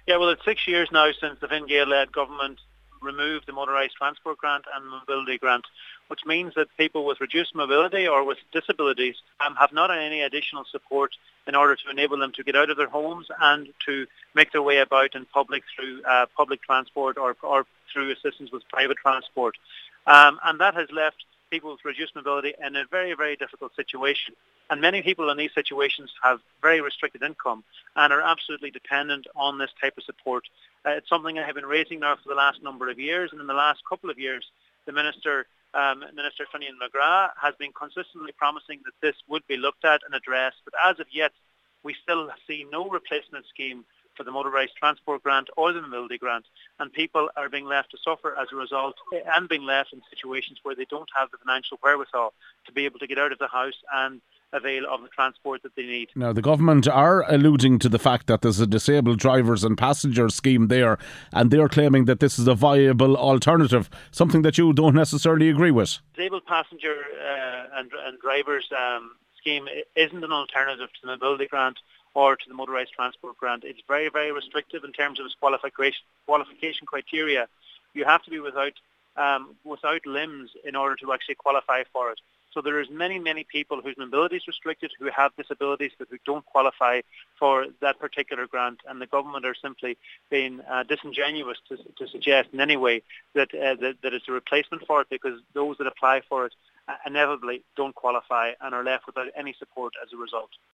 Yeah, well, it's 6 years now since the Fine Gael-led government removed the motorised transport grant and mobility grant, which means that people with reduced mobility or with disabilities have not any additional support in order to enable them to get out of their homes and to make their way about in public through public transport or through assistance with private transport. And that has left people with reduced mobility in a very, very difficult situation. And many people in these situations have very restricted income and are absolutely dependent on this type of support. It's something I have been raising now for the last number of years, and in the last couple of years, the Minister Finian McGrath has been consistently promising that this would be looked at and addressed, but as of yet, we still see no replacement scheme for the motorised transport grant or the mobility grant, and people are being left to suffer as a result and being left in situations where they don't have the financial wherewithal to be able to get out of the house and avail of the transport that they need. Now, the government are alluding to the fact that there's a disabled drivers and passengers scheme there, and they're claiming that this is a viable alternative, something that you don't necessarily agree with. Disabled passenger and drivers scheme isn't an alternative to the mobility grant or to the motorised transport grant. It's very, very restrictive in terms of its qualification criteria. You have to be without limbs in order to actually qualify for it. So there is many, many people whose mobility is restricted, who have disabilities, but who don't qualify for that particular grant. And the government are simply being disingenuous to suggest in any way that it's a replacement for it, because those that apply for it inevitably don't qualify and are left without any support as a result.